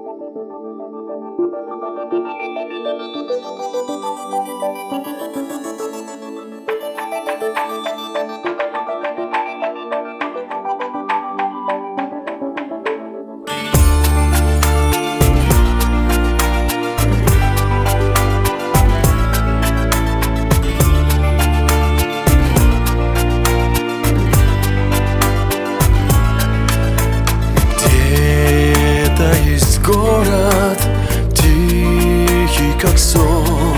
Город тихий, как сон,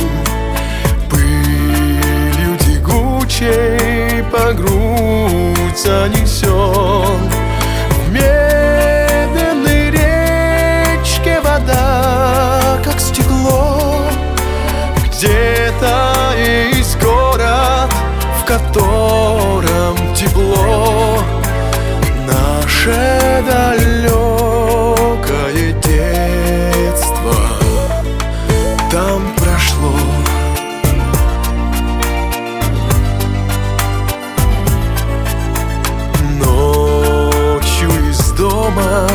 пылью тягучей по грудь занесен. В медленной речке вода, как стекло. Где-то есть город, в котором тепло. Наше далекое детство там прошло. Ночью из дома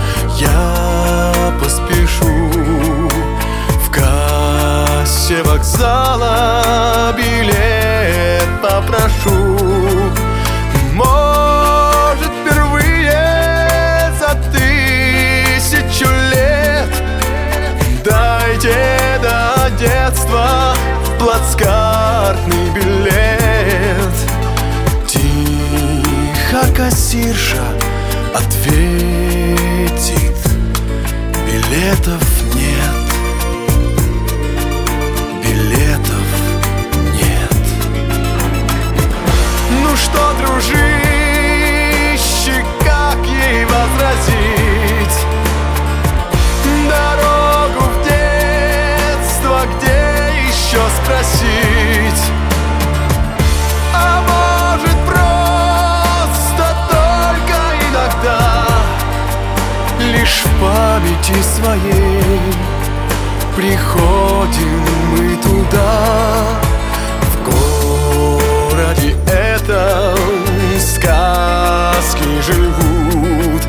я поспешу, в кассе вокзала билет попрошу. Может, впервые за 1000 лет дайте до детства плацкартный билет. Тихо кассирша ответит: билетов нет. Билетов нет. Ну что, дружище, как ей возразить? Дорогу в детство где еще спросить? А может, просто только иногда лишь в памяти своей приходим мы туда. В городе этом сказки живут,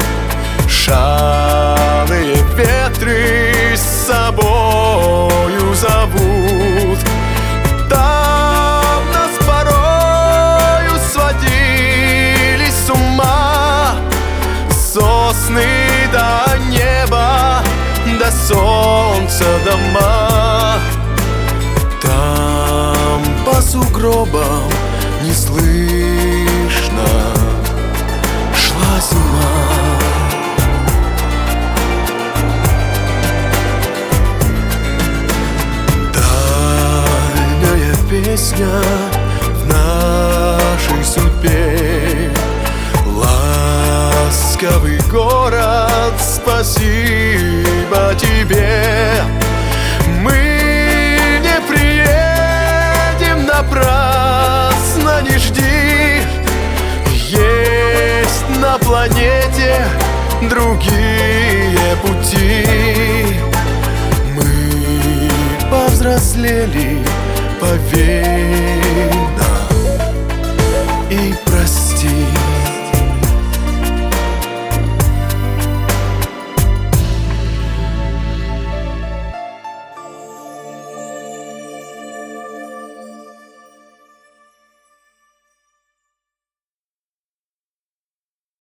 шалые ветры с собою зовут. Там нас порою сводили с ума сосны до неба, до солнца дома. Там по сугробам неслышно шла зима. Дальняя песня в нашей судьбе. Ласковый город, спасибо тебе. Мы не приедем напрасно, не жди. Есть на планете другие пути. Мы повзрослели, поверь нам и прости.